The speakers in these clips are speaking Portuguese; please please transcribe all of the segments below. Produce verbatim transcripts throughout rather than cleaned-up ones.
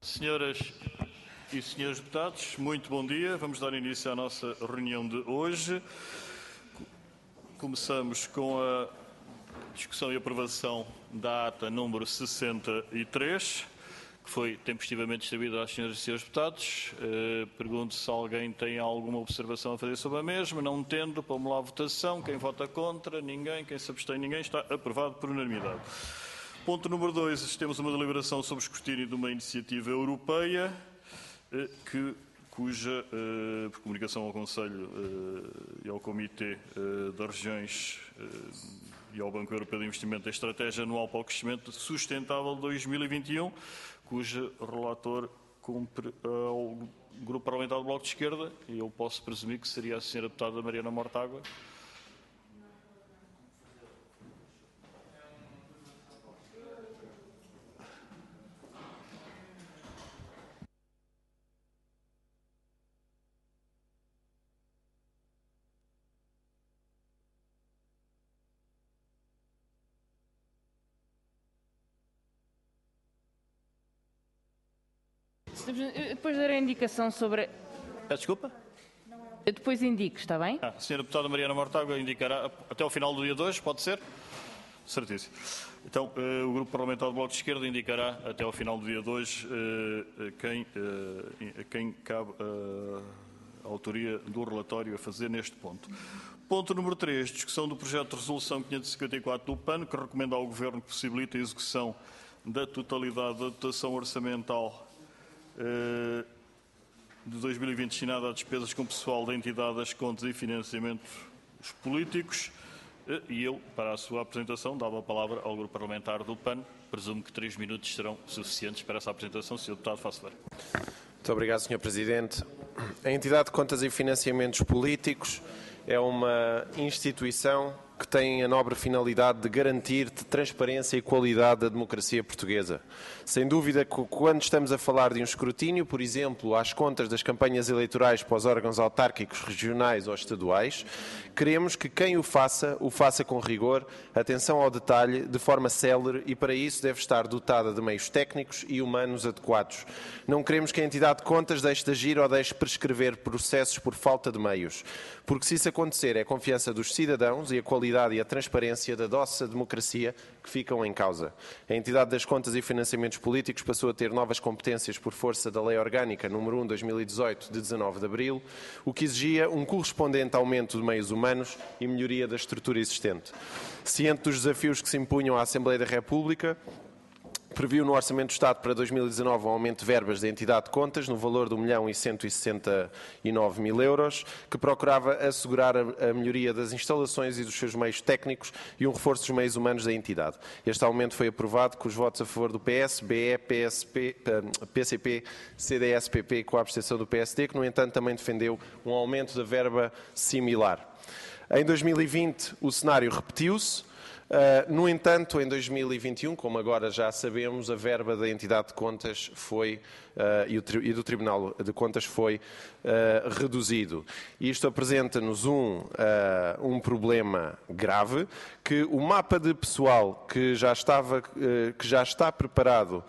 Senhoras e senhores deputados, muito bom dia. Vamos dar início à nossa reunião de hoje. Começamos com a discussão e aprovação da ata número sessenta e três, que foi tempestivamente distribuída às senhoras e senhores deputados. Uh, pergunto se alguém tem alguma observação a fazer sobre a mesma. Não tendo, pomos lá a votação. Quem vota contra? Ninguém. Quem se abstém? Ninguém. Está aprovado por unanimidade. Ponto número dois. Temos uma deliberação sobre o escrutínio de uma iniciativa europeia, uh, que, cuja, uh, por comunicação ao Conselho uh, e ao Comitê uh, das Regiões uh, e ao Banco Europeu de Investimento da Estratégia Anual para o Crescimento Sustentável de dois mil e vinte e um, cujo relator cumpre ao Grupo Parlamentar do Bloco de Esquerda, e eu posso presumir que seria a senhora deputada Mariana Mortágua. Depois darei a indicação sobre... Peço desculpa? Eu depois indico, está bem? Ah, a senhora deputada Mariana Mortágua indicará até ao final do dia de hoje, pode ser? Certíssimo. Então, eh, o Grupo Parlamentar do Bloco de Esquerda indicará até ao final do dia de hoje eh, quem, eh, quem cabe eh, a autoria do relatório a fazer neste ponto. Ponto número três. Discussão do projeto de resolução quinhentos e cinquenta e quatro do P A N, que recomenda ao Governo que possibilite a execução da totalidade da dotação orçamental de dois mil e vinte destinada a despesas com pessoal da entidade, das contas e financiamentos políticos. E eu, para a sua apresentação, dava a palavra ao Grupo Parlamentar do P A N. Presumo que três minutos serão suficientes para essa apresentação. senhor Deputado, faço ver. Muito obrigado, senhor Presidente. A entidade de contas e financiamentos políticos é uma instituição que tem a nobre finalidade de garantir transparência e qualidade da democracia portuguesa. Sem dúvida que quando estamos a falar de um escrutínio, por exemplo, às contas das campanhas eleitorais para os órgãos autárquicos, regionais ou estaduais, queremos que quem o faça, o faça com rigor, atenção ao detalhe, de forma célere, e para isso deve estar dotada de meios técnicos e humanos adequados. Não queremos que a entidade de contas deixe de agir ou deixe de prescrever processos por falta de meios, porque se isso acontecer é a confiança dos cidadãos e a qualidade e a transparência da nossa democracia que ficam em causa. A entidade das contas e financiamentos políticos passou a ter novas competências por força da Lei Orgânica número um barra dois mil e dezoito, de dezanove de abril, o que exigia um correspondente aumento de meios humanos e melhoria da estrutura existente. Ciente dos desafios que se impunham à Assembleia da República, previu no Orçamento do Estado para dois mil e dezanove um aumento de verbas da entidade de contas no valor de um milhão cento e sessenta e nove mil euros, que procurava assegurar a melhoria das instalações e dos seus meios técnicos e um reforço dos meios humanos da entidade. Este aumento foi aprovado com os votos a favor do P S, B E, P S P, P C P, C D S P P e com a abstenção do P S D, que no entanto também defendeu um aumento da verba similar. Em dois mil e vinte o cenário repetiu-se. Uh, no entanto, em dois mil e vinte e um, como agora já sabemos, a verba da entidade de contas foi, uh, e, o, e do Tribunal de Contas foi uh, reduzido. Isto apresenta-nos um, uh, um problema grave, que o mapa de pessoal que já, estava, uh, que já está preparado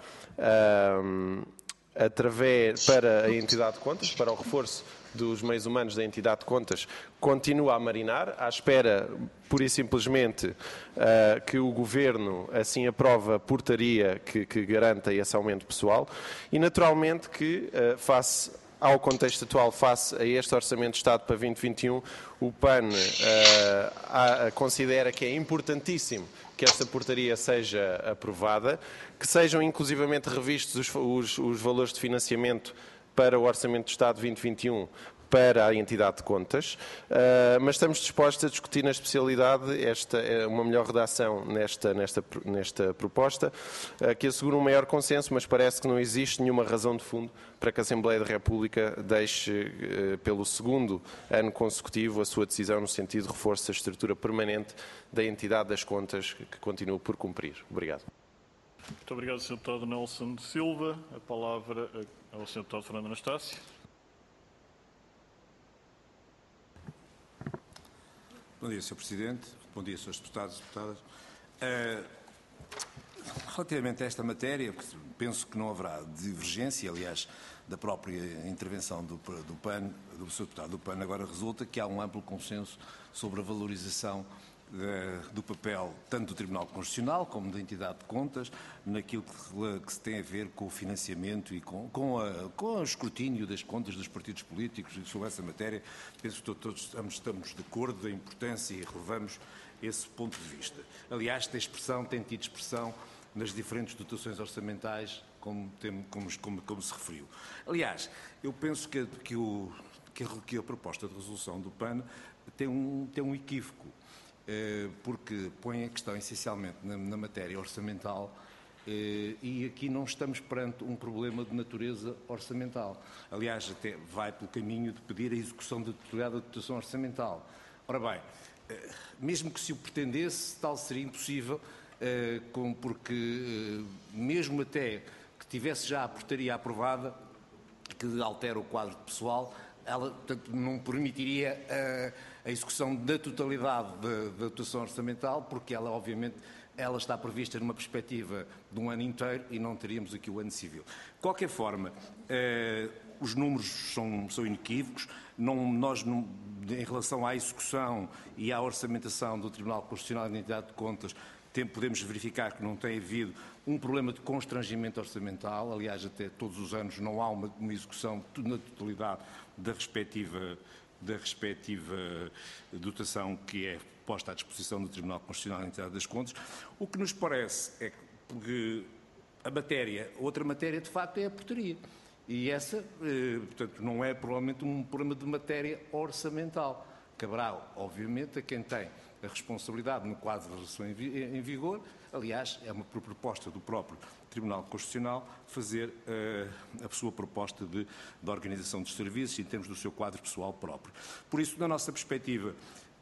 uh, através, para a entidade de contas, para o reforço dos meios humanos da entidade de contas, continua a marinar, à espera, pura e simplesmente, uh, que o Governo assim aprove a portaria que, que garanta esse aumento pessoal e, naturalmente, que, uh, face ao contexto atual, face a este Orçamento de Estado para dois mil e vinte e um, o P A N uh, a, considera que é importantíssimo que esta portaria seja aprovada, que sejam inclusivamente revistos os, os, os valores de financiamento para o Orçamento de Estado vinte e vinte e um para a entidade de contas, uh, mas estamos dispostos a discutir na especialidade esta, uma melhor redação nesta, nesta, nesta proposta, uh, que assegura um maior consenso, mas parece que não existe nenhuma razão de fundo para que a Assembleia da República deixe, uh, pelo segundo ano consecutivo, a sua decisão no sentido de reforço da estrutura permanente da entidade das contas, que continua por cumprir. Obrigado. Muito obrigado, senhor Deputado Nelson Silva. A palavra ao senhor Deputado Fernando Anastácio. Bom dia, senhor Presidente. Bom dia, senhores deputados e deputadas. Uh, Relativamente a esta matéria, penso que não haverá divergência, aliás, da própria intervenção do, do P A N, do seu deputado do P A N, agora resulta que há um amplo consenso sobre a valorização de, do papel tanto do Tribunal Constitucional como da entidade de contas, naquilo que, que se tem a ver com o financiamento e com, com, a, com o escrutínio das contas dos partidos políticos e sobre essa matéria. Penso que todos estamos, estamos de acordo da importância e relevamos esse ponto de vista. Aliás, tem expressão, tem tido expressão nas diferentes dotações orçamentais, como, tem, como, como, como se referiu. Aliás, eu penso que, que, o, que, a, que a proposta de resolução do P A N tem um, tem um equívoco, eh, porque põe a questão essencialmente na, na matéria orçamental, eh, e aqui não estamos perante um problema de natureza orçamental. Aliás, até vai pelo caminho de pedir a execução da totalidade da dotação orçamental. Ora bem, eh, mesmo que se o pretendesse, tal seria impossível, Uh, com, porque uh, mesmo até que tivesse já a portaria aprovada, que altera o quadro pessoal, ela portanto, não permitiria uh, a execução da totalidade da dotação orçamental, porque ela, obviamente, ela está prevista numa perspectiva de um ano inteiro e não teríamos aqui o ano civil. De qualquer forma, uh, os números são, são inequívocos. Não, nós, não, em relação à execução e à orçamentação do Tribunal Constitucional e da Entidade de Contas, podemos verificar que não tem havido um problema de constrangimento orçamental. Aliás, até todos os anos não há uma, uma execução na totalidade da respectiva, da respectiva dotação que é posta à disposição do Tribunal Constitucional e da Entidade das Contas. O que nos parece é que a matéria, outra matéria de facto é a portaria. E essa, eh, portanto, não é provavelmente um problema de matéria orçamental. Caberá, obviamente, a quem tem a responsabilidade no quadro de legislação em vigor, aliás, é uma proposta do próprio Tribunal Constitucional, fazer uh, a sua proposta de, de organização dos serviços em termos do seu quadro pessoal próprio. Por isso, na nossa perspectiva,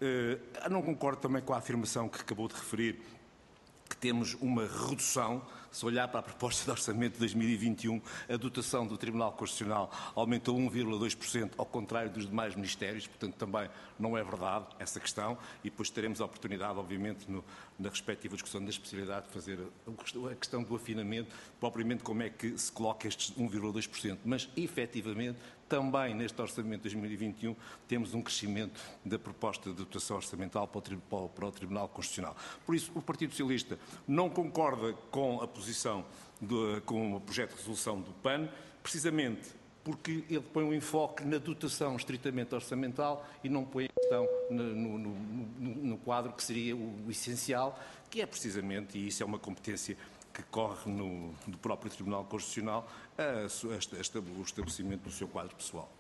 uh, não concordo também com a afirmação que acabou de referir, que temos uma redução. Se olhar para a proposta de orçamento de dois mil e vinte e um, a dotação do Tribunal Constitucional aumentou um vírgula dois por cento, ao contrário dos demais ministérios, portanto também não é verdade essa questão, e depois teremos a oportunidade, obviamente, no, na respectiva discussão da especialidade, de fazer a questão do afinamento, propriamente como é que se coloca estes um vírgula dois por cento, mas efetivamente também neste orçamento de dois mil e vinte e um temos um crescimento da proposta de dotação orçamental para o, para o Tribunal Constitucional. Por isso, o Partido Socialista não concorda com a posição, de, com o projeto de resolução do P A N, precisamente porque ele põe um enfoque na dotação estritamente orçamental e não põe a questão no, no, no, no quadro que seria o essencial, que é precisamente, e isso é uma competência que corre no, do próprio Tribunal Constitucional, a, a, a, o estabelecimento do seu quadro pessoal.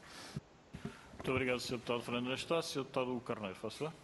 Muito obrigado, senhor Deputado Fernando Anastácio. senhor Deputado Carneiro, faça lá.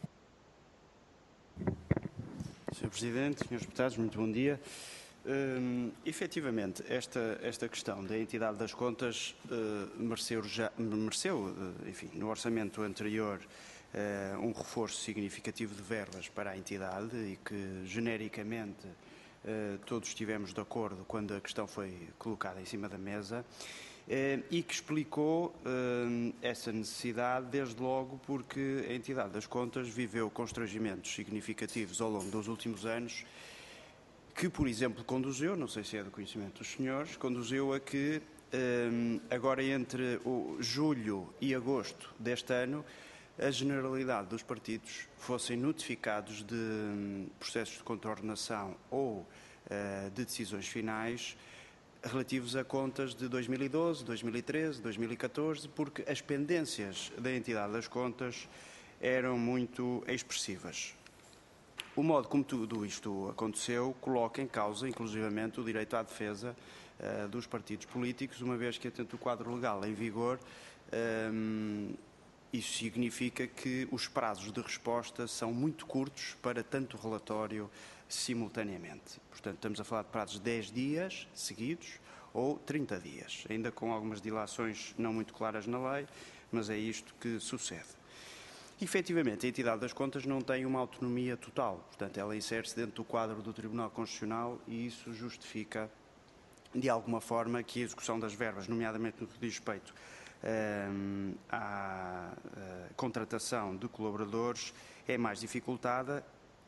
senhor Presidente, senhores Deputados, muito bom dia. Hum, efetivamente, esta, esta questão da entidade das contas uh, mereceu, já, mereceu uh, enfim, no orçamento anterior, uh, um reforço significativo de verbas para a entidade e que, genericamente, uh, todos estivemos de acordo quando a questão foi colocada em cima da mesa, uh, e que explicou uh, essa necessidade desde logo porque a entidade das contas viveu constrangimentos significativos ao longo dos últimos anos, que, por exemplo, conduziu, não sei se é do conhecimento dos senhores, conduziu a que, um, agora entre o julho e agosto deste ano, a generalidade dos partidos fossem notificados de um, processos de contornação ou uh, de decisões finais relativos a contas de dois mil e doze, dois mil e treze, dois mil e catorze, porque as pendências da entidade das contas eram muito expressivas. O modo como tudo isto aconteceu coloca em causa, inclusivamente, o direito à defesa uh, dos partidos políticos, uma vez que, atento o quadro legal em vigor, um, isso significa que os prazos de resposta são muito curtos para tanto relatório simultaneamente. Portanto, estamos a falar de prazos de dez dias seguidos ou trinta dias, ainda com algumas dilações não muito claras na lei, mas é isto que sucede. Efetivamente, a entidade das contas não tem uma autonomia total, portanto, ela insere-se dentro do quadro do Tribunal Constitucional e isso justifica, de alguma forma, que a execução das verbas, nomeadamente no que diz respeito um, à uh, contratação de colaboradores, é mais dificultada,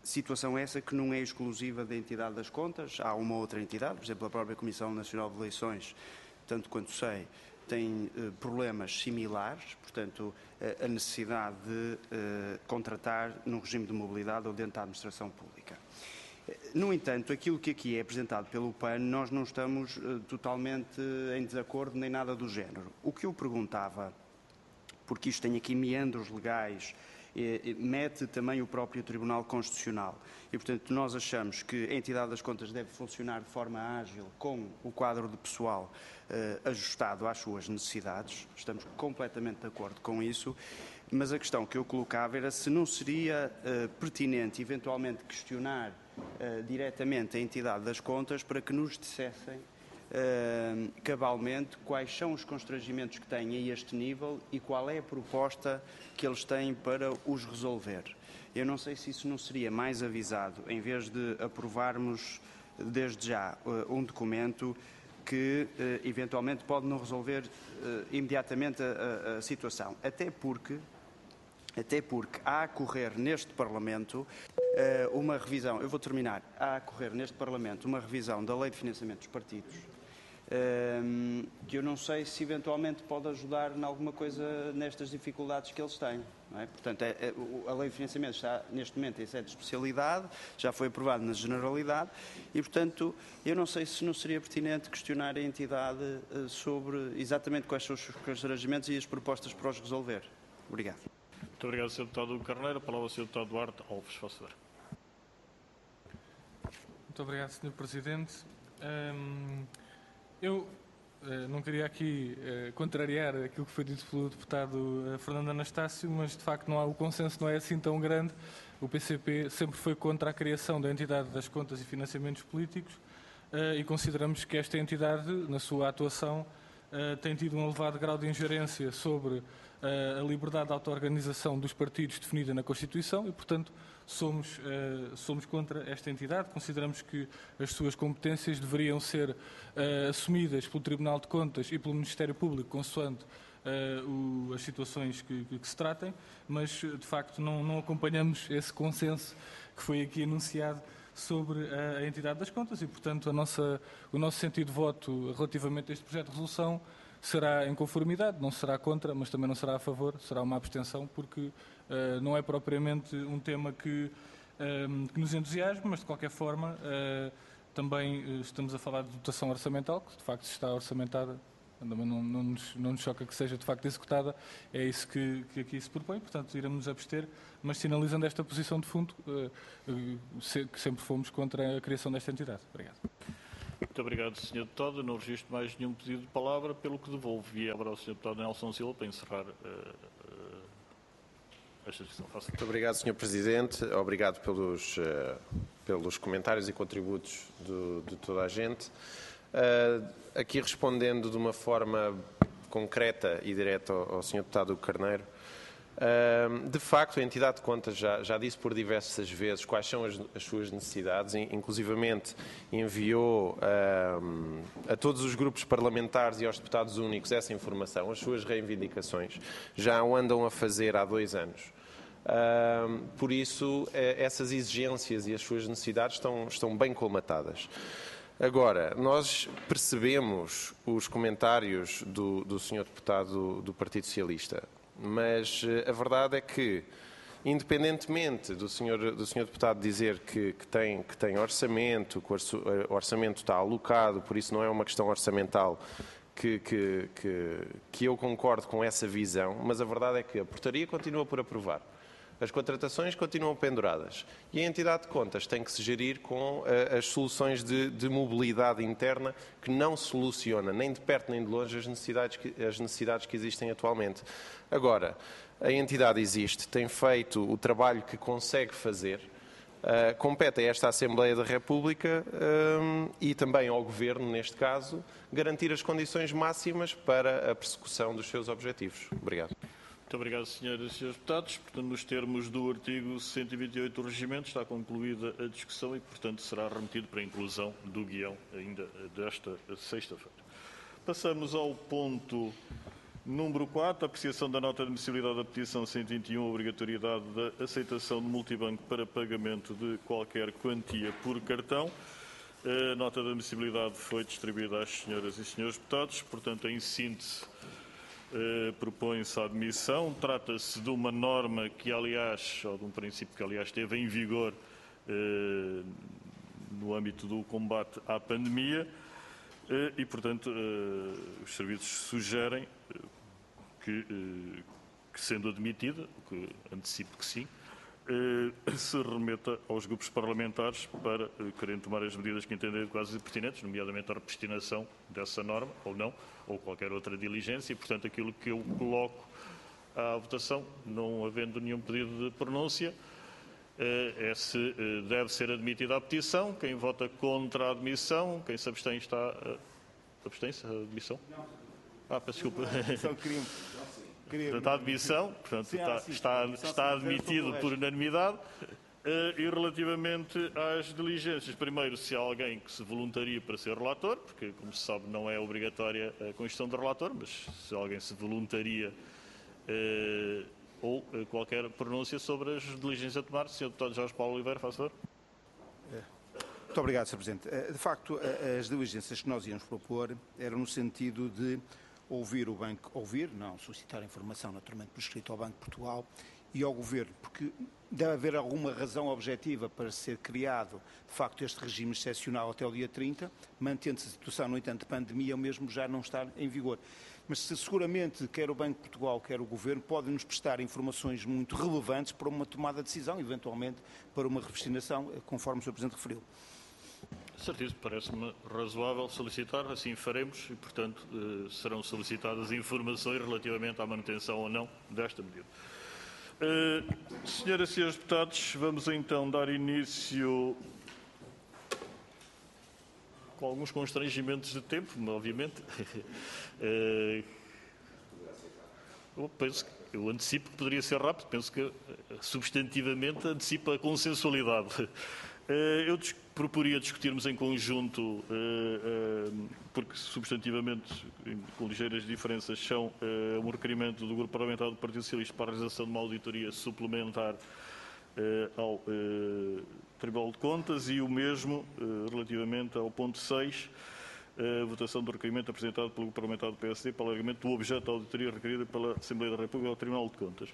situação essa que não é exclusiva da entidade das contas, há uma outra entidade, por exemplo, a própria Comissão Nacional de Eleições, tanto quanto sei, tem eh, problemas similares, portanto, eh, a necessidade de eh, contratar num regime de mobilidade ou dentro da administração pública. No entanto, aquilo que aqui é apresentado pelo P A N, nós não estamos eh, totalmente em desacordo nem nada do género. O que eu perguntava, porque isto tem aqui meandros legais, eh, mete também o próprio Tribunal Constitucional e, portanto, nós achamos que a entidade das contas deve funcionar de forma ágil, com o quadro de pessoal eh, ajustado às suas necessidades. Estamos completamente de acordo com isso. Mas a questão que eu colocava era se não seria uh, pertinente, eventualmente, questionar uh, diretamente a entidade das contas para que nos dissessem uh, cabalmente quais são os constrangimentos que têm a este nível e qual é a proposta que eles têm para os resolver. Eu não sei se isso não seria mais avisado, em vez de aprovarmos desde já uh, um documento que uh, eventualmente pode não resolver uh, imediatamente a, a, a situação. Até porque... Até porque há a correr neste Parlamento uh, uma revisão, eu vou terminar, há a correr neste Parlamento uma revisão da Lei de Financiamento dos Partidos, uh, que eu não sei se eventualmente pode ajudar em alguma coisa nestas dificuldades que eles têm. Não é? Portanto, é, é, a Lei de Financiamento está neste momento em sede de especialidade, já foi aprovada na generalidade e, portanto, eu não sei se não seria pertinente questionar a entidade uh, sobre exatamente quais são os seus constrangimentos e as propostas para os resolver. Obrigado. Muito obrigado, senhor Deputado Carneiro. A palavra ao senhor Deputado Duarte Alves. Faça favor. Muito obrigado, senhor Presidente. Hum, eu uh, não queria aqui uh, contrariar aquilo que foi dito pelo deputado uh, Fernando Anastácio, mas de facto não há, o consenso não é assim tão grande. O P C P sempre foi contra a criação da entidade das contas e financiamentos políticos uh, e consideramos que esta entidade, na sua atuação, uh, tem tido um elevado grau de ingerência sobre a liberdade de auto-organização dos partidos definida na Constituição e, portanto, somos, uh, somos contra esta entidade. Consideramos que as suas competências deveriam ser uh, assumidas pelo Tribunal de Contas e pelo Ministério Público, consoante uh, o, as situações que, que, que se tratem, mas, de facto, não, não acompanhamos esse consenso que foi aqui anunciado sobre a, a entidade das contas e, portanto, a nossa, o nosso sentido de voto relativamente a este projeto de resolução será em conformidade, não será contra, mas também não será a favor, será uma abstenção, porque uh, não é propriamente um tema que, uh, que nos entusiasma, mas de qualquer forma uh, também uh, estamos a falar de dotação orçamental, que de facto está orçamentada, não, não, nos, não nos choca que seja de facto executada, é isso que, que aqui se propõe, portanto iremos nos abster, mas sinalizando esta posição de fundo, uh, uh, se, que sempre fomos contra a criação desta entidade. Obrigado. Muito obrigado, senhor Deputado. Eu não registro mais nenhum pedido de palavra, pelo que devolvo a palavra ao senhor Deputado Nelson Silva para encerrar uh, uh, esta discussão. Faça. Muito obrigado, senhor Presidente. Obrigado pelos, uh, pelos comentários e contributos do, de toda a gente. Uh, aqui respondendo de uma forma concreta e direta ao, ao senhor Deputado Carneiro, Uh, de facto, a entidade de contas já, já disse por diversas vezes quais são as, as suas necessidades, inclusivamente enviou uh, a todos os grupos parlamentares e aos deputados únicos essa informação, as suas reivindicações, já o andam a fazer há dois anos. Uh, por isso, essas exigências e as suas necessidades estão, estão bem colmatadas. Agora, nós percebemos os comentários do, do senhor deputado do Partido Socialista, mas a verdade é que, independentemente do senhor, do senhor deputado dizer que, que, tem, que tem orçamento, que o orçamento está alocado, por isso não é uma questão orçamental, que, que, que, que eu concordo com essa visão, mas a verdade é que a portaria continua por aprovar. As contratações continuam penduradas e a entidade de contas tem que se gerir com uh, as soluções de, de mobilidade interna que não soluciona nem de perto nem de longe as necessidades que, as necessidades que existem atualmente. Agora, a entidade existe, tem feito o trabalho que consegue fazer, uh, compete a esta Assembleia da República um, e também ao Governo, neste caso, garantir as condições máximas para a persecução dos seus objetivos. Obrigado. Muito obrigado, senhoras e senhores deputados. Portanto, nos termos do artigo cento e vinte e oito do Regimento, está concluída a discussão e, portanto, será remetido para a inclusão do guião ainda desta sexta-feira. Passamos ao ponto Número quatro, apreciação da nota de admissibilidade da petição cento e vinte e um, obrigatoriedade da aceitação de multibanco para pagamento de qualquer quantia por cartão. A nota de admissibilidade foi distribuída às senhoras e senhores deputados, portanto, em síntese, eh, propõe-se a admissão. Trata-se de uma norma que, aliás, ou de um princípio que, aliás, esteve em vigor eh, no âmbito do combate à pandemia eh, e, portanto, eh, os serviços sugerem que, eh, que sendo admitida, que antecipo que sim, se remeta aos grupos parlamentares para querem tomar as medidas que entendem adequadas e pertinentes, nomeadamente a repostinação dessa norma, ou não, ou qualquer outra diligência, e, portanto, aquilo que eu coloco à votação, não havendo nenhum pedido de pronúncia, é se deve ser admitida a petição. Quem vota contra a admissão, quem se abstém está... Abstém-se a admissão? Ah, peço desculpa. Portanto, a admissão, portanto, sim, está, sim, está, está admitido por unanimidade. E relativamente às diligências, primeiro, se há alguém que se voluntaria para ser relator, porque, como se sabe, não é obrigatória a constituição de relator, mas se alguém se voluntaria eh, ou qualquer pronúncia sobre as diligências a tomar, senhor Deputado Jorge Paulo Oliveira, faz favor. Muito obrigado, senhor Presidente. De facto, as diligências que nós íamos propor eram no sentido de ouvir o Banco, ouvir, não, solicitar informação naturalmente por escrito ao Banco de Portugal e ao Governo, porque deve haver alguma razão objetiva para ser criado, de facto, este regime excepcional até o dia trinta, mantendo-se a situação, no entanto, de pandemia, o mesmo já não estar em vigor. Mas se, seguramente, quer o Banco de Portugal, quer o Governo, podem nos prestar informações muito relevantes para uma tomada de decisão, eventualmente para uma revestinação, conforme o senhor Presidente referiu. Certíssimo, parece-me razoável solicitar, assim faremos e, portanto, eh, serão solicitadas informações relativamente à manutenção ou não desta medida. Eh, senhoras e senhores deputados, vamos então dar início, com alguns constrangimentos de tempo, obviamente. eh, eu, penso, eu antecipo que poderia ser rápido, penso que substantivamente antecipa a consensualidade. Eu proporia discutirmos em conjunto, porque substantivamente, com ligeiras diferenças, são um requerimento do Grupo Parlamentar do Partido Socialista para a realização de uma auditoria suplementar ao Tribunal de Contas e o mesmo relativamente ao ponto seis, a votação do requerimento apresentado pelo Grupo Parlamentar do P S D para o alargamento do objeto da auditoria requerida pela Assembleia da República ao Tribunal de Contas.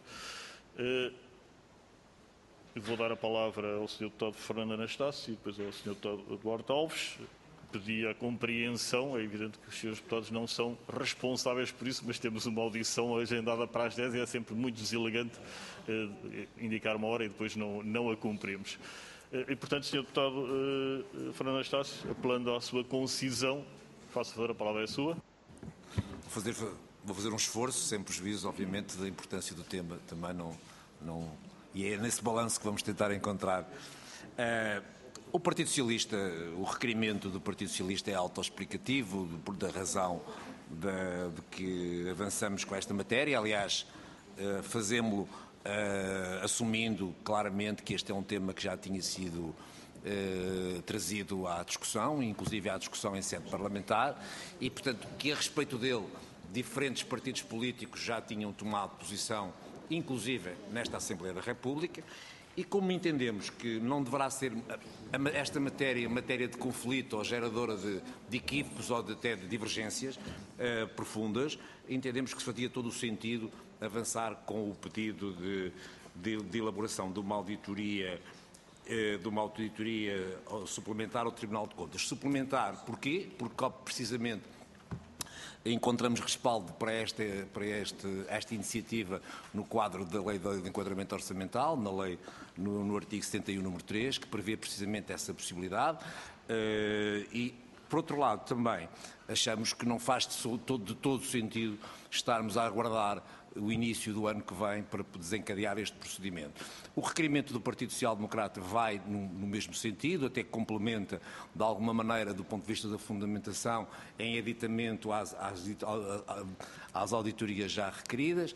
Vou dar a palavra ao senhor Deputado Fernando Anastácio e depois ao senhor Deputado Eduardo Alves. Pedi a compreensão, é evidente que os senhores deputados não são responsáveis por isso, mas temos uma audição agendada para as dez e é sempre muito deselegante eh, indicar uma hora e depois não, não a cumprimos. Eh, e, portanto, senhor Deputado eh, Fernando Anastácio, apelando à sua concisão, faça favor, a palavra é sua. Vou fazer, vou fazer um esforço, sem prejuízo, obviamente, da importância do tema, também não... não e é nesse balanço que vamos tentar encontrar. Uh, o Partido Socialista, o requerimento do Partido Socialista é autoexplicativo, por da razão de, de que avançamos com esta matéria. Aliás, uh, fazemos-lo uh, assumindo claramente que este é um tema que já tinha sido uh, trazido à discussão, inclusive à discussão em sede parlamentar, e, portanto, que a respeito dele, diferentes partidos políticos já tinham tomado posição, inclusive nesta Assembleia da República, e como entendemos que não deverá ser esta matéria matéria de conflito ou geradora de, de equívocos ou de, até de divergências uh, profundas, entendemos que fazia todo o sentido avançar com o pedido de, de, de elaboração de uma auditoria, uh, de uma auditoria suplementar ao Tribunal de Contas. Suplementar porquê? Porque precisamente encontramos respaldo para, esta, para este, esta iniciativa no quadro da Lei de Enquadramento Orçamental, na lei, no, no artigo setenta e um, número três, que prevê precisamente essa possibilidade. Uh, e, por outro lado, também achamos que não faz de todo, de todo sentido estarmos a aguardar o início do ano que vem para desencadear este procedimento. O requerimento do Partido Social Democrata vai no, no mesmo sentido, até que complementa, de alguma maneira, do ponto de vista da fundamentação, em aditamento às, às, às auditorias já requeridas.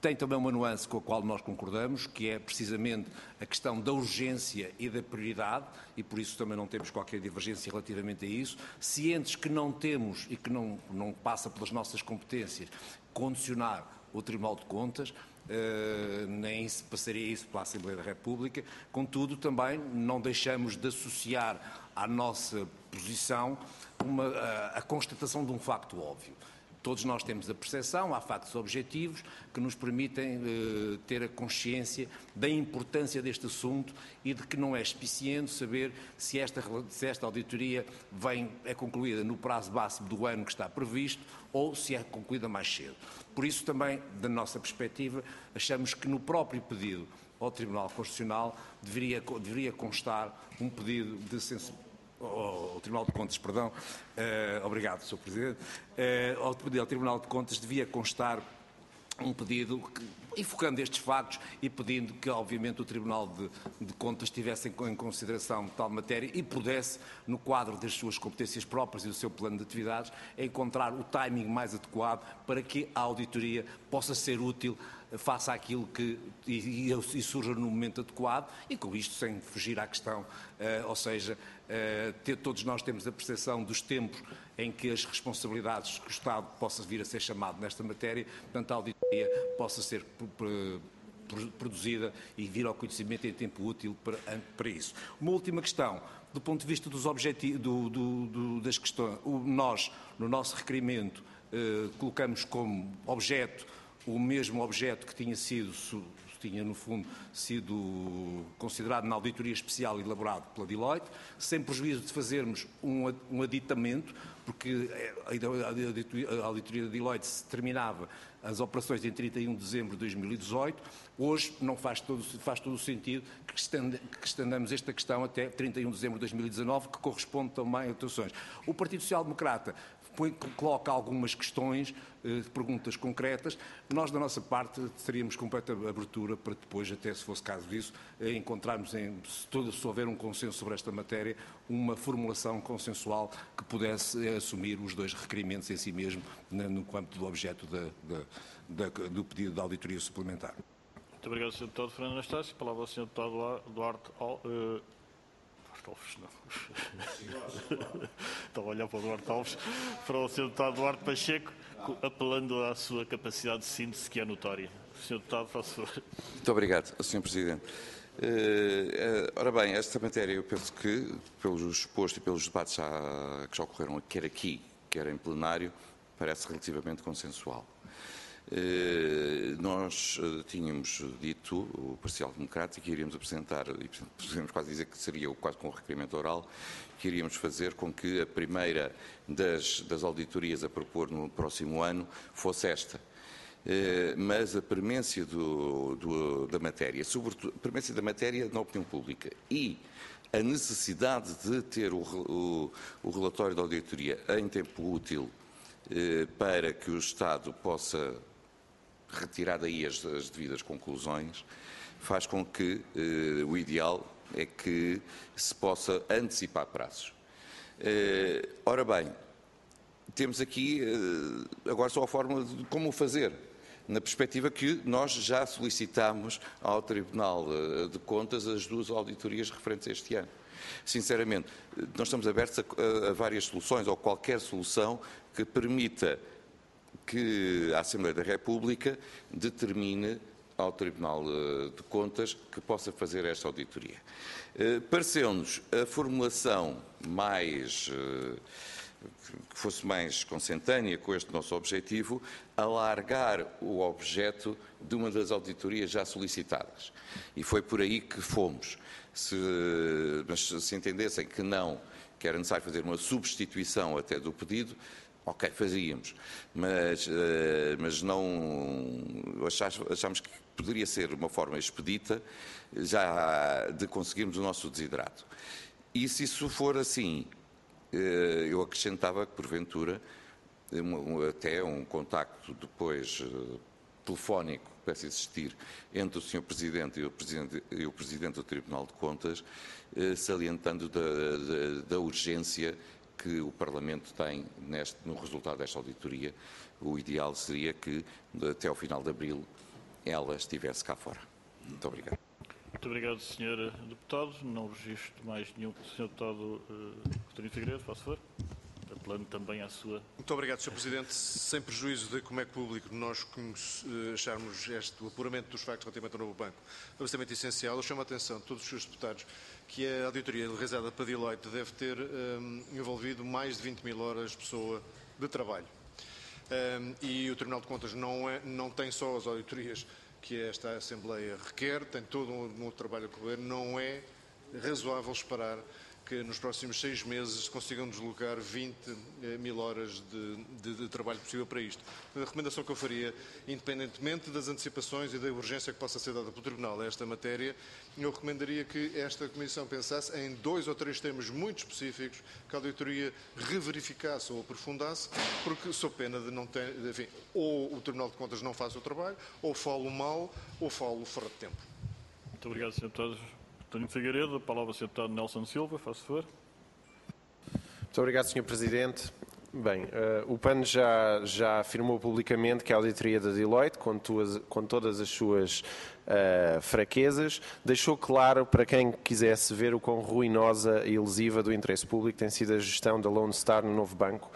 tem também uma nuance com a qual nós concordamos, que é precisamente a questão da urgência e da prioridade, e por isso também não temos qualquer divergência relativamente a isso, cientes que não temos e que não, não passa pelas nossas competências condicionar o Tribunal de Contas, Uh, nem se passaria isso pela Assembleia da República. Contudo, também não deixamos de associar à nossa posição uma, a, a constatação de um facto óbvio. Todos nós temos a percepção, há factos objetivos que nos permitem uh, ter a consciência da importância deste assunto e de que não é suficiente saber se esta, se esta auditoria vem, é concluída no prazo máximo do ano que está previsto ou se é concluída mais cedo. Por isso também, da nossa perspectiva, achamos que no próprio pedido ao Tribunal Constitucional deveria, deveria constar um pedido de sensibilidade. Ao Tribunal de Contas, perdão, uh, obrigado, senhor Presidente, uh, ao pedido ao Tribunal de Contas devia constar um pedido, que, enfocando estes factos e pedindo que, obviamente, o Tribunal de, de Contas tivesse em consideração tal matéria e pudesse, no quadro das suas competências próprias e do seu plano de atividades, encontrar o timing mais adequado para que a auditoria possa ser útil face àquilo que e, e surja no momento adequado e com isto sem fugir à questão, uh, ou seja, uh, ter, todos nós temos a percepção dos tempos em que as responsabilidades que o Estado possa vir a ser chamado nesta matéria, portanto a auditoria possa ser produzida e vir ao conhecimento em tempo útil para, para isso. Uma última questão, do ponto de vista dos objetivos, do, do, do, das questões, nós, no nosso requerimento, uh, colocamos como objeto o mesmo objeto que tinha sido, tinha no fundo sido considerado na auditoria especial elaborado pela Deloitte, sem prejuízo de fazermos um, um aditamento, porque a auditoria da Deloitte se terminava as operações em trinta e um de dezembro de dois mil e dezoito, hoje não faz todo, faz todo o sentido que estendamos esta questão até trinta e um de dezembro de dois mil e dezanove, que corresponde também a atuações. O Partido Social Democrata põe, coloca algumas questões, eh, perguntas concretas. Nós, da nossa parte, teríamos completa abertura para depois, até se fosse caso disso, eh, encontrarmos, em, se, todo, se houver um consenso sobre esta matéria, uma formulação consensual que pudesse eh, assumir os dois requerimentos em si mesmo, na, no campo do objeto da, da, da, do pedido de auditoria suplementar. Muito obrigado, senhor Deputado Fernando Anastácio. A palavra ao senhor Deputado Duarte Alves. Alves, não. Estava a olhar para o Duarte Alves, para o senhor Deputado Duarte Pacheco, apelando à sua capacidade de síntese, que é notória. senhor Deputado, faço favor. Muito obrigado, senhor Presidente. Uh, ora bem, esta matéria, eu penso que, pelo exposto e pelos debates já, que já ocorreram quer aqui, quer em plenário, parece relativamente consensual. Uh, nós uh, tínhamos dito, o Partido Democrático, que iríamos apresentar, e podemos quase dizer que seria quase com um requerimento oral, que iríamos fazer com que a primeira das, das auditorias a propor no próximo ano fosse esta. Uh, mas a premência do, do, da matéria, sobretudo a premência da matéria na opinião pública e a necessidade de ter o, o, o relatório da auditoria em tempo útil uh, para que o Estado possa retirar daí as, as devidas conclusões, faz com que eh, o ideal é que se possa antecipar prazos. Eh, ora bem, temos aqui eh, agora só a forma de como o fazer, na perspectiva que nós já solicitámos ao Tribunal de Contas as duas auditorias referentes a este ano. Sinceramente, nós estamos abertos a, a várias soluções, ou qualquer solução que permita que a Assembleia da República determine ao Tribunal de Contas que possa fazer esta auditoria. Uh, Pareceu-nos a formulação mais, uh, que fosse mais consentânea com este nosso objetivo, alargar o objeto de uma das auditorias já solicitadas. E foi por aí que fomos. Se, mas se entendessem que não, que era necessário fazer uma substituição até do pedido, ok, fazíamos, mas, uh, mas não achámos que poderia ser uma forma expedita já de conseguirmos o nosso desidrato. E se isso for assim, uh, eu acrescentava que, porventura, um, um, até um contacto depois uh, telefónico que pudesse existir entre o senhor Presidente e o Presidente, e o Presidente do Tribunal de Contas, uh, salientando da, da, da urgência que o Parlamento tem neste, no resultado desta auditoria. O ideal seria que, até ao final de abril, ela estivesse cá fora. Muito obrigado. Muito obrigado, senhor Deputado. Não registro mais nenhum senhor Deputado uh, Coutinho Figueiredo, faço favor. Apelando também à sua... Muito obrigado, senhor Presidente. Sem prejuízo de como é que público nós acharmos este, o apuramento dos factos relativamente ao novo banco absolutamente essencial, eu chamo a atenção de todos os senhores deputados que a auditoria realizada para Deloitte deve ter um, envolvido mais de vinte mil horas de pessoa de trabalho. Um, e o Tribunal de Contas não, é, não tem só as auditorias que esta Assembleia requer, tem todo um, um trabalho a correr, não é razoável esperar que nos próximos seis meses consigam deslocar vinte mil horas de, de, de trabalho possível para isto. A recomendação que eu faria, independentemente das antecipações e da urgência que possa ser dada pelo Tribunal a esta matéria, eu recomendaria que esta Comissão pensasse em dois ou três temas muito específicos que a auditoria reverificasse ou aprofundasse, porque sou pena de não ter, enfim, ou o Tribunal de Contas não faz o trabalho, ou falo mal, ou falo fora de tempo. Muito obrigado, senhor Deputado Coutinho Figueiredo. A palavra ao senhor Deputado Nelson Silva, faço favor. Muito obrigado, senhor Presidente. Bem, uh, o PAN já, já afirmou publicamente que a auditoria da Deloitte, com, tuas, com todas as suas uh, fraquezas, deixou claro para quem quisesse ver o quão ruinosa e lesiva do interesse público tem sido a gestão da Lone Star no novo banco.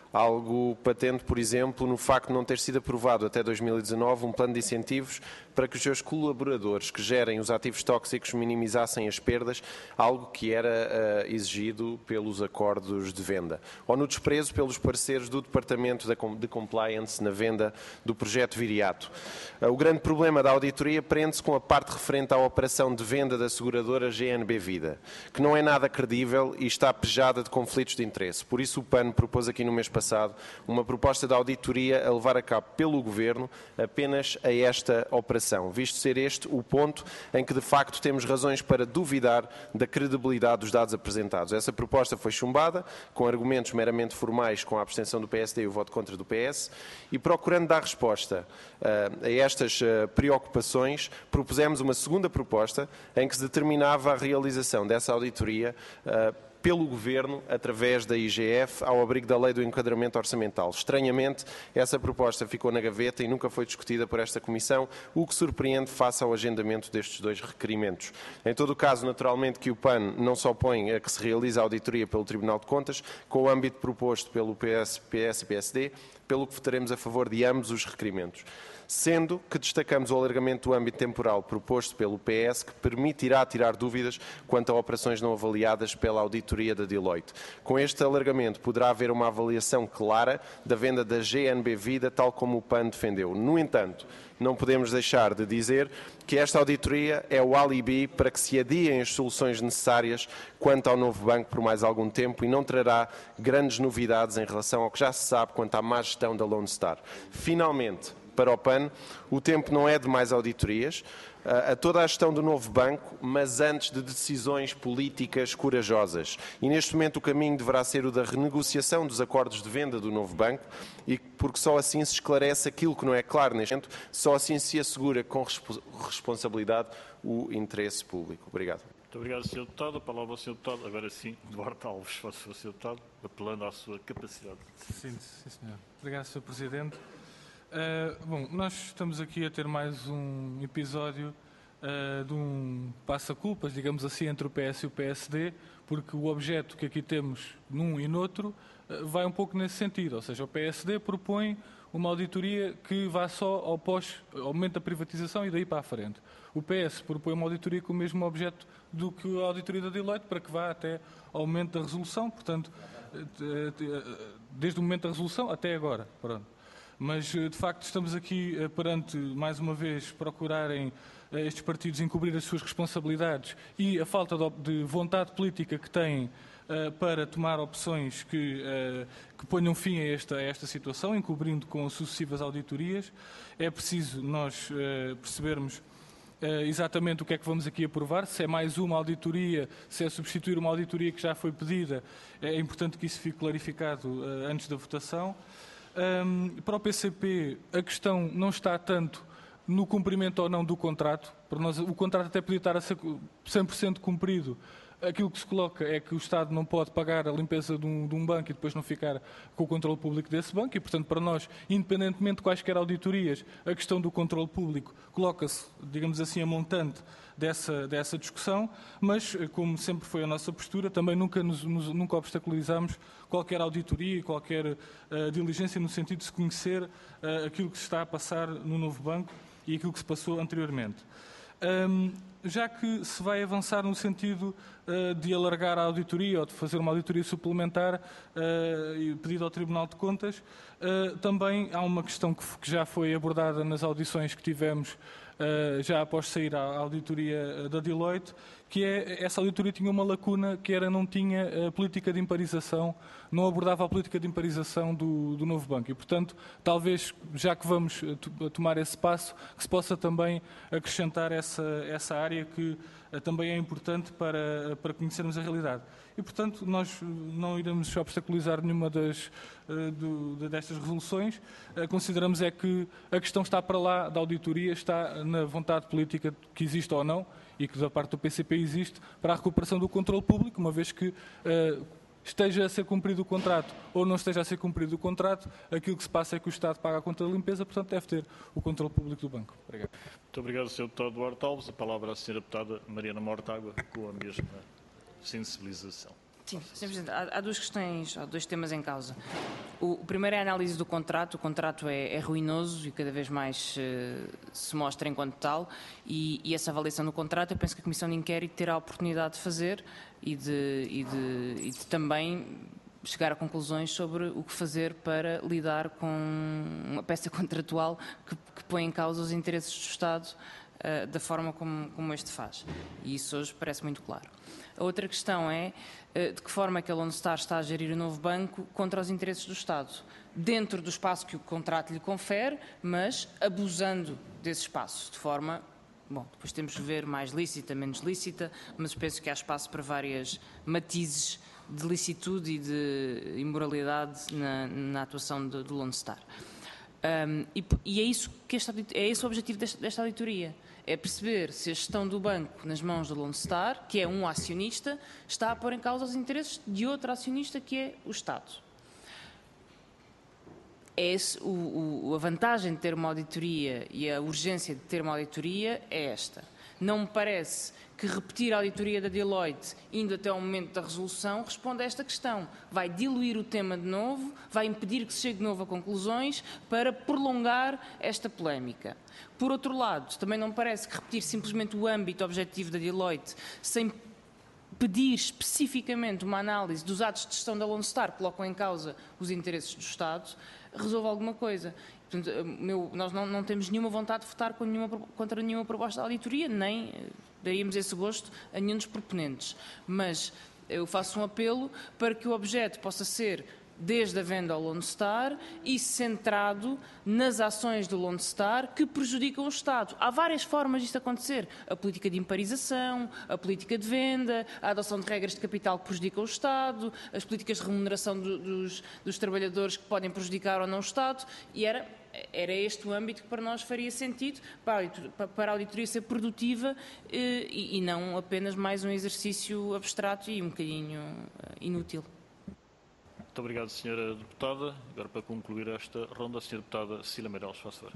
Algo patente, por exemplo, no facto de não ter sido aprovado até dois mil e dezanove um plano de incentivos para que os seus colaboradores que gerem os ativos tóxicos minimizassem as perdas, algo que era uh, exigido pelos acordos de venda. Ou no desprezo pelos parceiros do Departamento de Compliance na venda do projeto Viriato. Uh, o grande problema da auditoria prende-se com a parte referente à operação de venda da seguradora G N B Vida, que não é nada credível e está pejada de conflitos de interesse. Por isso o PAN propôs aqui no mês passado uma proposta de auditoria a levar a cabo pelo Governo apenas a esta operação, visto ser este o ponto em que de facto temos razões para duvidar da credibilidade dos dados apresentados. Essa proposta foi chumbada com argumentos meramente formais, com a abstenção do P S D e o voto contra do P S, e procurando dar resposta uh, a estas uh, preocupações, propusemos uma segunda proposta em que se determinava a realização dessa auditoria uh, pelo Governo, através da I G F, ao abrigo da Lei do Enquadramento Orçamental. Estranhamente, essa proposta ficou na gaveta e nunca foi discutida por esta Comissão, o que surpreende face ao agendamento destes dois requerimentos. Em todo o caso, naturalmente, que o PAN não se opõe a que se realize a auditoria pelo Tribunal de Contas, com o âmbito proposto pelo P S, P S e P S D, pelo que votaremos a favor de ambos os requerimentos. Sendo que destacamos o alargamento do âmbito temporal proposto pelo P S, que permitirá tirar dúvidas quanto a operações não avaliadas pela auditoria da Deloitte. Com este alargamento poderá haver uma avaliação clara da venda da G N B Vida, tal como o PAN defendeu. No entanto, não podemos deixar de dizer que esta auditoria é o alibi para que se adiem as soluções necessárias quanto ao novo banco por mais algum tempo e não trará grandes novidades em relação ao que já se sabe quanto à má gestão da Lone Star. Finalmente, para o PAN, o tempo não é de mais auditorias a toda a gestão do novo banco, mas antes de decisões políticas corajosas. E neste momento o caminho deverá ser o da renegociação dos acordos de venda do novo banco, e porque só assim se esclarece aquilo que não é claro neste momento, só assim se assegura com responsabilidade o interesse público. Obrigado. Muito obrigado, senhor Deputado. A palavra ao senhor Deputado. Agora sim, Duarte Alves, faça o senhor Deputado, apelando à sua capacidade. Sim, sim, senhor. Obrigado, senhor Presidente. Uh, bom, nós estamos aqui a ter mais um episódio uh, de um passa-culpas, digamos assim, entre o P S e o P S D, porque o objeto que aqui temos num e noutro uh, vai um pouco nesse sentido, ou seja, o P S D propõe uma auditoria que vá só ao pós, ao momento da privatização e daí para a frente. O P S propõe uma auditoria com o mesmo objeto do que a auditoria da Deloitte, para que vá até ao momento da resolução, portanto, desde o momento da resolução até agora, pronto. Mas, de facto, estamos aqui perante, mais uma vez, procurarem estes partidos encobrir as suas responsabilidades e a falta de vontade política que têm para tomar opções que, que ponham fim a esta, a esta situação, encobrindo com sucessivas auditorias. É preciso nós percebermos exatamente o que é que vamos aqui aprovar, se é mais uma auditoria, se é substituir uma auditoria que já foi pedida. É importante que isso fique clarificado antes da votação. Um, para o P C P, a questão não está tanto no cumprimento ou não do contrato. Para nós, o contrato até podia estar a ser cem por cento cumprido aquilo que se coloca é que o Estado não pode pagar a limpeza de um, de um banco e depois não ficar com o controle público desse banco e, portanto, para nós, independentemente de quaisquer auditorias, a questão do controle público coloca-se, digamos assim, a montante dessa, dessa discussão, mas, como sempre foi a nossa postura, também nunca, nos, nos, nunca obstaculizamos qualquer auditoria e qualquer uh, diligência no sentido de se conhecer uh, aquilo que se está a passar no novo banco e aquilo que se passou anteriormente. Um, já que se vai avançar no sentido uh, de alargar a auditoria ou de fazer uma auditoria suplementar uh, e pedido ao Tribunal de Contas, uh, também há uma questão que, que já foi abordada nas audições que tivemos uh, já após sair a auditoria da Deloitte, que é, essa auditoria tinha uma lacuna que era não tinha a política de imparização, não abordava a política de imparização do, do novo banco. E, portanto, talvez, já que vamos tomar esse passo, que se possa também acrescentar essa, essa área que uh, também é importante para, para conhecermos a realidade. E, portanto, nós não iremos obstaculizar nenhuma das, uh, do, destas resoluções. Uh, consideramos é que a questão está para lá da auditoria, está na vontade política que existe ou não, e que da parte do P C P existe, para a recuperação do controle público, uma vez que uh, esteja a ser cumprido o contrato ou não esteja a ser cumprido o contrato, aquilo que se passa é que o Estado paga a conta da limpeza, portanto deve ter o controle público do banco. Obrigado. Muito obrigado, senhor Deputado Duarte Alves. A palavra à senhora Deputada Mariana Mortágua, com a mesma sensibilização. Sim, senhor Presidente, há, há duas questões, há dois temas em causa. O, o primeiro é a análise do contrato. O contrato é, é ruinoso e cada vez mais uh, se mostra enquanto tal, e, e essa avaliação do contrato eu penso que a Comissão de Inquérito terá a oportunidade de fazer e de, e de, e de também chegar a conclusões sobre o que fazer para lidar com uma peça contratual que, que põe em causa os interesses do Estado uh, da forma como, como este faz. E isso hoje parece muito claro. A outra questão é de que forma é que a Lone Star está a gerir o novo banco contra os interesses do Estado, dentro do espaço que o contrato lhe confere, mas abusando desse espaço, de forma... Bom, depois temos de ver mais lícita, menos lícita, mas penso que há espaço para várias matizes de licitude e de imoralidade na, na atuação do, do Lone Star. Um, e, e é, isso que esta, é esse o objetivo desta, desta auditoria. É perceber se a gestão do banco nas mãos do Lone Star, que é um acionista, está a pôr em causa os interesses de outro acionista, que é o Estado. É esse, o, o, a vantagem de ter uma auditoria e a urgência de ter uma auditoria é esta. Não me parece que repetir a auditoria da Deloitte, indo até ao momento da resolução, responde a esta questão. Vai diluir o tema de novo, vai impedir que se chegue de novo a conclusões para prolongar esta polémica. Por outro lado, também não me parece que repetir simplesmente o âmbito objetivo da Deloitte, sem pedir especificamente uma análise dos atos de gestão da Lone Star que colocam em causa os interesses do Estado, resolve alguma coisa. Portanto, meu, nós não, não temos nenhuma vontade de votar com nenhuma, contra nenhuma proposta de auditoria, nem daríamos esse gosto a nenhum dos proponentes. Mas eu faço um apelo para que o objeto possa ser desde a venda ao Lone Star e centrado nas ações do Lone Star que prejudicam o Estado. Há várias formas disto acontecer. A política de imparização, a política de venda, a adoção de regras de capital que prejudicam o Estado, as políticas de remuneração do, dos, dos trabalhadores que podem prejudicar ou não o Estado, e era, era este o âmbito que para nós faria sentido para a, para a auditoria ser produtiva e, e não apenas mais um exercício abstrato e um bocadinho inútil. Muito obrigado, senhora Deputada. Agora, para concluir esta ronda, a senhora Deputada Cecília Meireles, faz favor.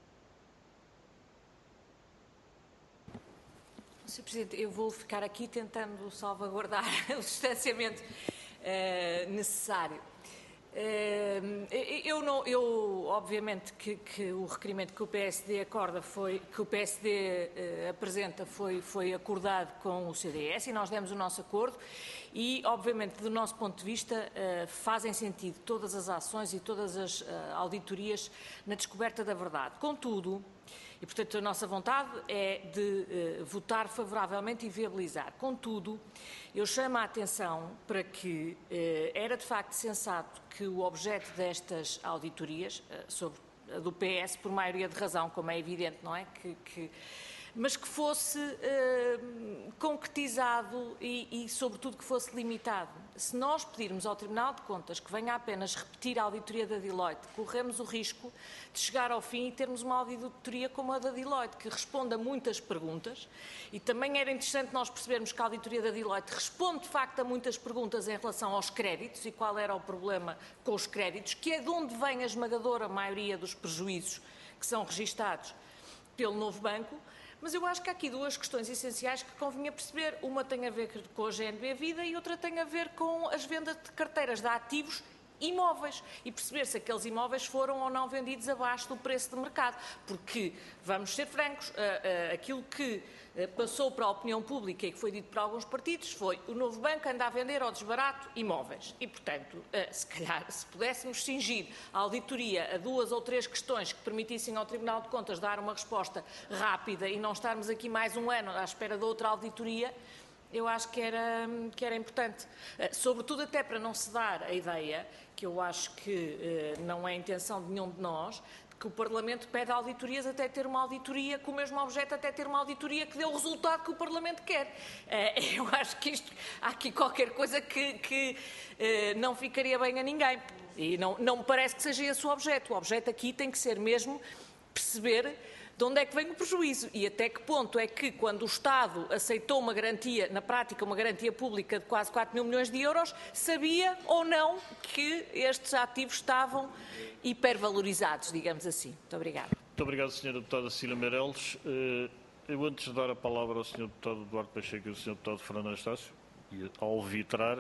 senhor Presidente, eu vou ficar aqui tentando salvaguardar o distanciamento uh, necessário. Uh, eu, não, eu, obviamente, que, que o requerimento que o P S D acorda foi, que o P S D uh, apresenta foi, foi acordado com o C D S e nós demos o nosso acordo e, obviamente, do nosso ponto de vista, uh, fazem sentido todas as ações e todas as uh, auditorias na descoberta da verdade. Contudo, e, portanto, a nossa vontade é de uh, votar favoravelmente e viabilizar. Contudo, eu chamo a atenção para que uh, era de facto sensato que o objeto destas auditorias, uh, sobre a do P S, por maioria de razão, como é evidente, não é? Que, que mas que fosse eh, concretizado e, e, sobretudo, que fosse limitado. Se nós pedirmos ao Tribunal de Contas que venha apenas repetir a auditoria da Deloitte, corremos o risco de chegar ao fim e termos uma auditoria como a da Deloitte, que responde a muitas perguntas, e também era interessante nós percebermos que a auditoria da Deloitte responde, de facto, a muitas perguntas em relação aos créditos e qual era o problema com os créditos, que é de onde vem a esmagadora maioria dos prejuízos que são registados pelo novo banco. Mas eu acho que há aqui duas questões essenciais que convinha perceber. Uma tem a ver com a G N B Vida e outra tem a ver com as vendas de carteiras de ativos imóveis e perceber se aqueles imóveis foram ou não vendidos abaixo do preço de mercado. Porque, vamos ser francos, aquilo que passou para a opinião pública e que foi dito por alguns partidos foi: o novo banco anda a vender ao desbarato imóveis. E, portanto, se calhar, se pudéssemos cingir a auditoria a duas ou três questões que permitissem ao Tribunal de Contas dar uma resposta rápida e não estarmos aqui mais um ano à espera de outra auditoria, eu acho que era, que era importante. Sobretudo até para não se dar a ideia, que eu acho que não é a intenção de nenhum de nós, que o Parlamento pede auditorias até ter uma auditoria, com o mesmo objeto, até ter uma auditoria que dê o resultado que o Parlamento quer. Eu acho que isto, há aqui qualquer coisa que, que não ficaria bem a ninguém. E não, não me parece que seja esse o objeto. O objeto aqui tem que ser mesmo perceber de onde é que vem o prejuízo e até que ponto é que, quando o Estado aceitou uma garantia, na prática uma garantia pública de quase quatro mil milhões de euros, sabia ou não que estes ativos estavam hipervalorizados, digamos assim. Muito obrigada. Muito obrigado, senhora Deputada Cecília Meireles. Eu, antes de dar a palavra ao senhor Deputado Duarte Pacheco e ao senhor Deputado Fernando Anastácio, e ao vitrar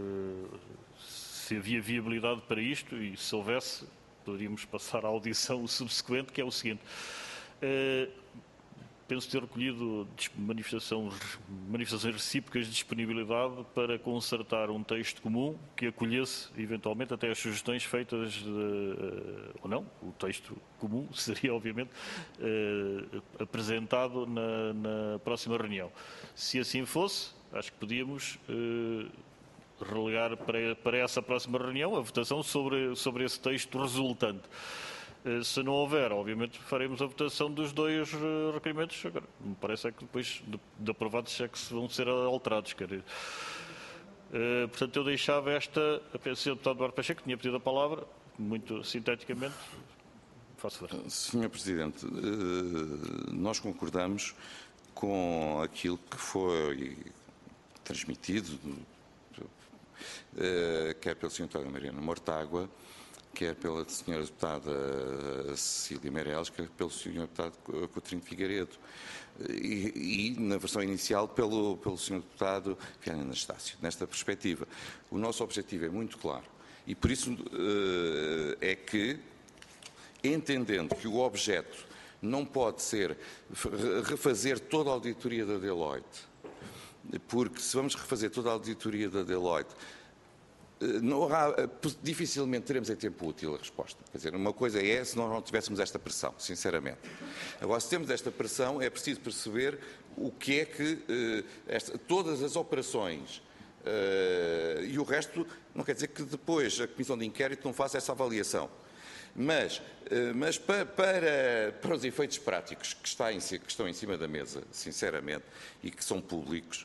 se havia viabilidade para isto, e se houvesse, poderíamos passar à audição subsequente, que é o seguinte. Uh, penso ter recolhido manifestação, manifestações recíprocas de disponibilidade para concertar um texto comum que acolhesse, eventualmente, até as sugestões feitas, de, uh, ou não, o texto comum seria, obviamente, uh, apresentado na, na próxima reunião. Se assim fosse, acho que podíamos uh, relegar para, para essa próxima reunião a votação sobre, sobre esse texto resultante. Se não houver, obviamente, faremos a votação dos dois requerimentos. Agora, me parece é que depois de, de aprovados é que se vão ser alterados. Quer dizer. Uh, portanto, eu deixava esta... A senhora Deputada Duarte Pacheco tinha pedido a palavra, muito sinteticamente. Faço favor. senhor Presidente, uh, nós concordamos com aquilo que foi transmitido, uh, quer pelo senhor António Mariano Mortágua, quer pela senhora Deputada Cecília Meireles, quer pelo senhor Deputado Coutinho Figueiredo. E, e, na versão inicial, pelo, pelo senhor Deputado Viana Anastácio. Nesta perspectiva, o nosso objetivo é muito claro. E, por isso, uh, é que, entendendo que o objeto não pode ser refazer toda a auditoria da Deloitte, porque se vamos refazer toda a auditoria da Deloitte, não há, dificilmente teremos em tempo útil a resposta. Quer dizer, uma coisa é se nós não tivéssemos esta pressão, sinceramente. Agora, se temos esta pressão, é preciso perceber o que é que uh, esta, todas as operações uh, e o resto, não quer dizer que depois a Comissão de Inquérito não faça essa avaliação. Mas, uh, mas para, para, para os efeitos práticos que, está em, que estão em cima da mesa, sinceramente, e que são públicos,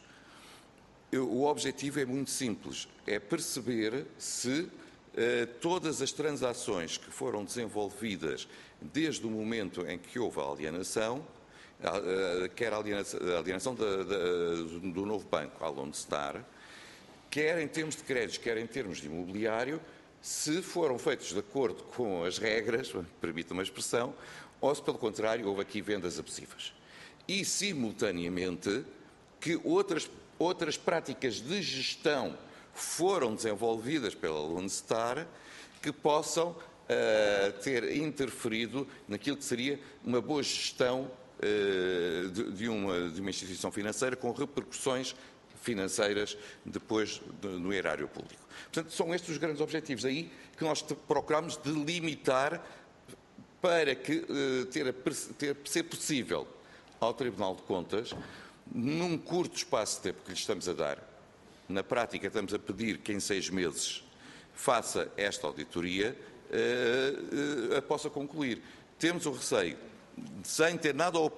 o objetivo é muito simples, é perceber se uh, todas as transações que foram desenvolvidas desde o momento em que houve a alienação, uh, quer a alienação, a alienação da, da, do novo banco, a Lone Star, quer em termos de créditos, quer em termos de imobiliário, se foram feitos de acordo com as regras, permita uma expressão, ou se, pelo contrário, houve aqui vendas abusivas. E, simultaneamente, que outras Outras práticas de gestão foram desenvolvidas pela Lone Star que possam uh, ter interferido naquilo que seria uma boa gestão uh, de, de, uma, de uma instituição financeira com repercussões financeiras depois de, no erário público. Portanto, são estes os grandes objetivos aí que nós procuramos delimitar para que uh, ter, a, ter, ser possível ao Tribunal de Contas, num curto espaço de tempo que lhe estamos a dar, na prática estamos a pedir que em seis meses faça esta auditoria, uh, uh, a possa concluir. Temos o receio, sem ter nada a opor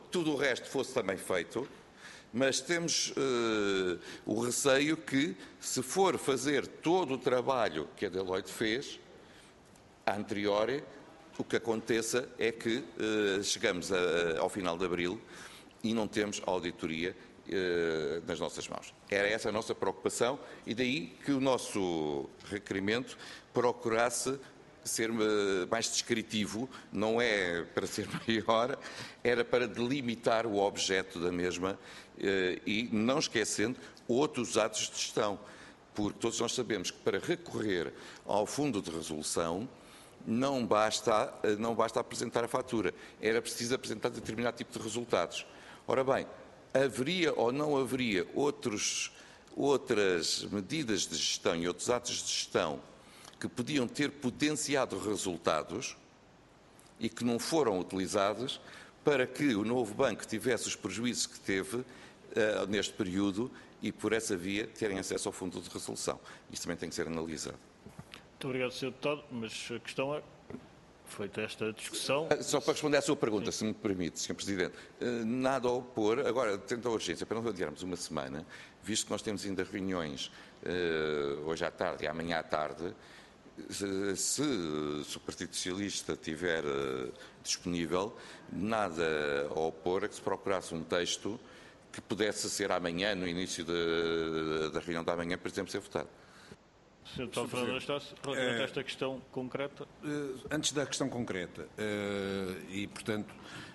tudo o resto fosse também feito, mas temos uh, o receio que, se for fazer todo o trabalho que a Deloitte fez, a anteriori, o que aconteça é que uh, chegamos a, ao final de abril e não temos a auditoria uh, nas nossas mãos. Era essa a nossa preocupação e daí que o nosso requerimento procurasse ser uh, mais descritivo, não é para ser maior, era para delimitar o objeto da mesma uh, e não esquecendo outros atos de gestão, porque todos nós sabemos que para recorrer ao fundo de resolução não basta, não basta apresentar a fatura, era preciso apresentar determinado tipo de resultados. Ora bem, haveria ou não haveria outros, outras medidas de gestão e outros atos de gestão que podiam ter potenciado resultados e que não foram utilizados para que o novo banco tivesse os prejuízos que teve uh, neste período e, por essa via, terem acesso ao fundo de resolução. Isto também tem que ser analisado. Muito obrigado, senhor Deputado, mas a questão é, feita esta discussão... Só para responder à sua pergunta, Sim. se me permite, senhor Presidente, nada a opor, agora, tendo a urgência, para não adiarmos uma semana, visto que nós temos ainda reuniões hoje à tarde e amanhã à tarde, se, se o Partido Socialista estiver disponível, nada a opor a que se procurasse um texto que pudesse ser amanhã, no início de, da reunião da manhã, por exemplo, ser votado. senhor Deputado Fernando Anastácio, relativamente a esta questão concreta. Antes da questão concreta, e portanto,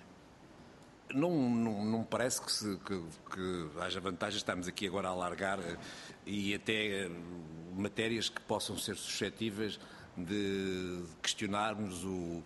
não, não, não me parece que, se, que, que haja vantagens, estamos aqui agora a alargar e até matérias que possam ser suscetíveis de questionarmos o,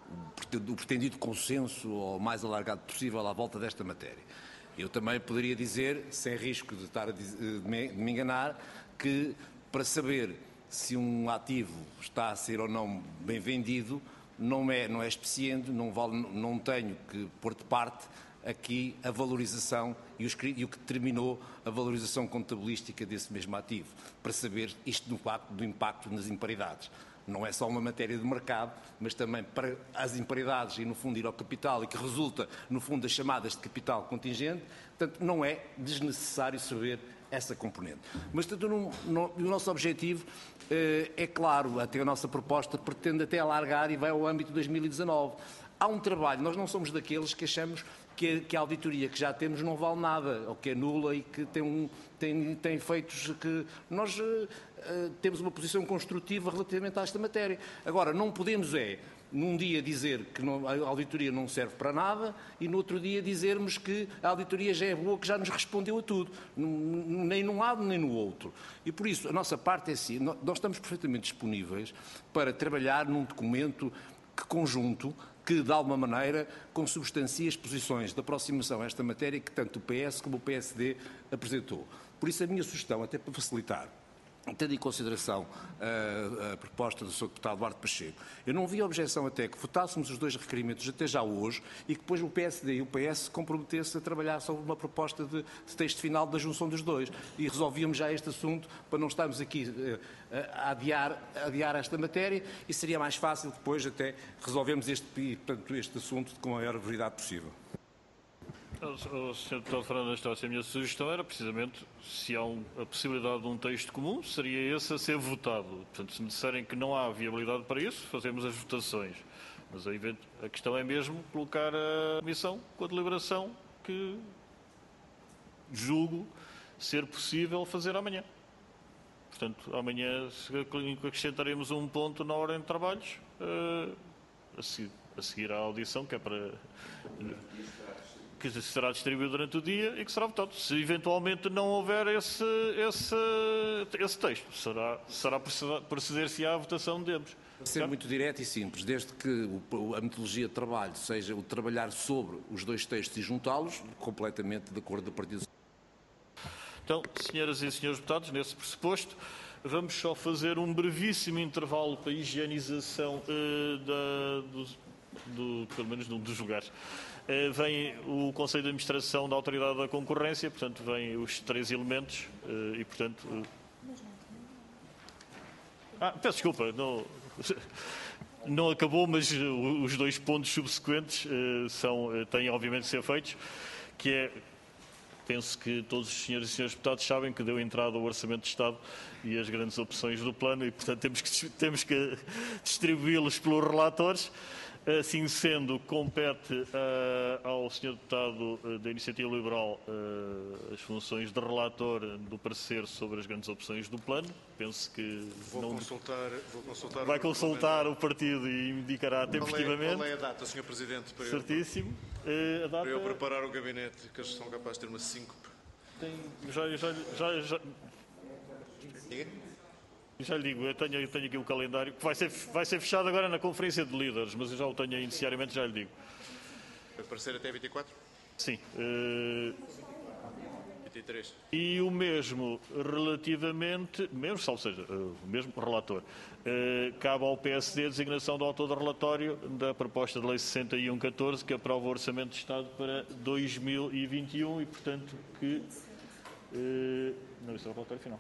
o pretendido consenso o mais alargado possível à volta desta matéria. Eu também poderia dizer, sem risco de, estar a dizer, de me enganar, que para saber se um ativo está a ser ou não bem vendido, não é, não é especiente, não, vale, não tenho que pôr de parte aqui a valorização e, os, e o que determinou a valorização contabilística desse mesmo ativo, para saber isto do impacto, do impacto nas imparidades. Não é só uma matéria de mercado, mas também para as imparidades e, no fundo, ir ao capital e que resulta, no fundo, das chamadas de capital contingente. Portanto, não é desnecessário saber essa componente. Mas, portanto, não, não, o nosso objetivo eh, é claro, até a nossa proposta pretende até alargar e vai ao âmbito de dois mil e dezanove. Há um trabalho, nós não somos daqueles que achamos que a, que a auditoria que já temos não vale nada, ou que é nula e que tem, um, tem, tem efeitos que... Nós uh, uh, temos uma posição construtiva relativamente a esta matéria. Agora, não podemos é, num dia dizer que não, a auditoria não serve para nada e no outro dia dizermos que a auditoria já é boa, que já nos respondeu a tudo, nem num lado nem no outro. E por isso, a nossa parte é assim, nós estamos perfeitamente disponíveis para trabalhar num documento que conjunto, que, de alguma maneira, consubstancia as posições de aproximação a esta matéria que tanto o P S como o P S D apresentou. Por isso, a minha sugestão, até para facilitar, tendo em consideração a, a proposta do senhor Deputado Duarte Pacheco, eu não vi objeção até que votássemos os dois requerimentos até já hoje e que depois o P S D e o P S se comprometessem a trabalhar sobre uma proposta de, de texto final da junção dos dois e resolvíamos já este assunto para não estarmos aqui uh, a, adiar, a adiar esta matéria e seria mais fácil depois até resolvermos este, portanto, este assunto com a maior brevidade possível. O senhor Deputado Fernando Anastácio, a minha sugestão era precisamente, se há um, a possibilidade de um texto comum, seria esse a ser votado. Portanto, se me disserem que não há viabilidade para isso, fazemos as votações. Mas a, a questão é mesmo colocar a comissão com a deliberação que julgo ser possível fazer amanhã. Portanto, amanhã acrescentaremos um ponto na ordem de trabalhos uh, a, seguir, a seguir à audição, que é para... que será distribuído durante o dia e que será votado. Se eventualmente não houver esse, esse, esse texto, será, será proceder-se à votação deles. Ser muito direto e simples, desde que a metodologia de trabalho seja o trabalhar sobre os dois textos e juntá-los, completamente de acordo com o Partido Socialista. Então, senhoras e senhores deputados, nesse pressuposto, vamos só fazer um brevíssimo intervalo para a higienização uh, da, do, do, pelo menos dos lugares. Uh, vem o Conselho de Administração da Autoridade da Concorrência, portanto, vêm os três elementos uh, e, portanto... Uh... Ah, peço desculpa, não... não acabou, mas uh, os dois pontos subsequentes uh, são, uh, têm obviamente de ser feitos, que é, penso que todos os senhores e senhores deputados sabem que deu entrada ao Orçamento de Estado e as grandes opções do plano e, portanto, temos que, temos que distribuí-los pelos relatores. Assim sendo, compete uh, ao senhor Deputado uh, da Iniciativa Liberal uh, as funções de relator do parecer sobre as grandes opções do plano. Penso que vou não... consultar, vou consultar vai consultar o partido e indicará tempestivamente. Qual é a data, senhor Presidente? Para Certíssimo. Eu, uh, a data... para eu preparar o gabinete, que eles são capazes de ter uma síncope. Tem... Já, já, já, já... Diga? Já lhe digo, eu tenho, eu tenho aqui o calendário, que vai ser, vai ser fechado agora na Conferência de Líderes, mas eu já o tenho inicialmente, já lhe digo. Vai aparecer até vinte e quatro? Sim. Uh... vinte e três. E o mesmo relativamente, mesmo, ou seja, o mesmo relator, uh, cabe ao P S D a designação do autor do relatório da proposta de lei sessenta e um catorze, que aprova o Orçamento de Estado para dois mil e vinte e um e, portanto, que... Uh... Não, isso é o relatório final.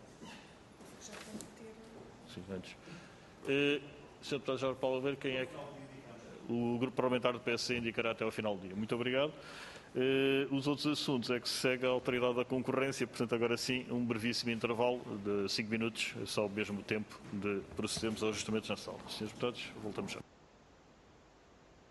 Sim, antes. Uh, senhor Deputado Jorge Paulo Aveiro, quem é que... O Grupo Parlamentar do P S C indicará até ao final do dia. Muito obrigado. Uh, os outros assuntos é que se segue a Autoridade da Concorrência, portanto, agora sim, um brevíssimo intervalo de cinco minutos, só o mesmo tempo de procedermos aos ajustamentos na sala. senhores Deputados, voltamos já.